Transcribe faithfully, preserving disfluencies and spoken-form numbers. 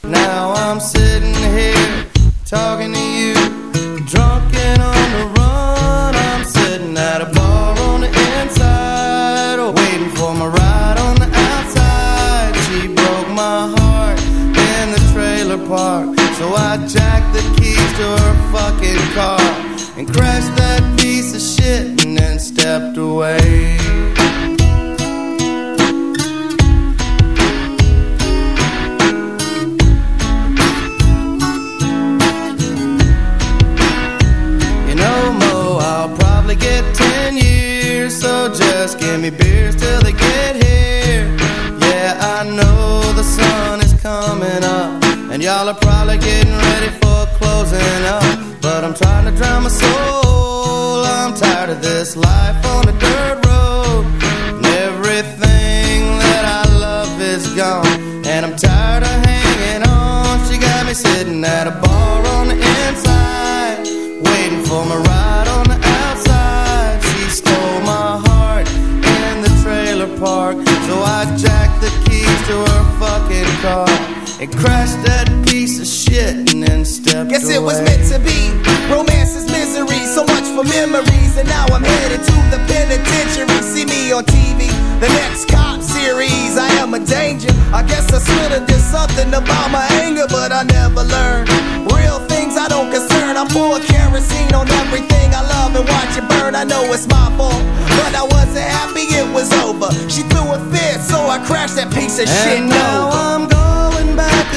Now I'm sitting here talking to you, drunk and on the run. I'm sitting at a bar on the inside, waiting for my ride on the outside. She broke my heart in the trailer park, so I jacked the keys to her fucking car and crashed that piece of shit and then stepped away. Get ten years, so just give me beers till they get here. Yeah, I know the sun is coming up, and y'all are probably getting ready for closing up. But I'm trying to drown my soul. I'm tired of this life on the dirt road, and everything that I love is gone, and I'm tired of hanging on. She got me sitting at a bar on the inside, waiting for my ride on the outside. She stole my heart in the trailer park, so I jacked the keys to her fucking car and crashed that piece of shit and then stepped Guess away. it was meant to be. Romance is misery, so much for memories. And now I'm headed to the penitentiary. See me on T V, the next cop series. I am a danger. I guess I should've did something about my anger, but I never learned. Real things I don't concern. I pour kerosene on everything I love and watch it burn. I know it's my fault, but I wasn't happy it was over. She threw a fit, so I crashed that piece of and shit now over. I'm going back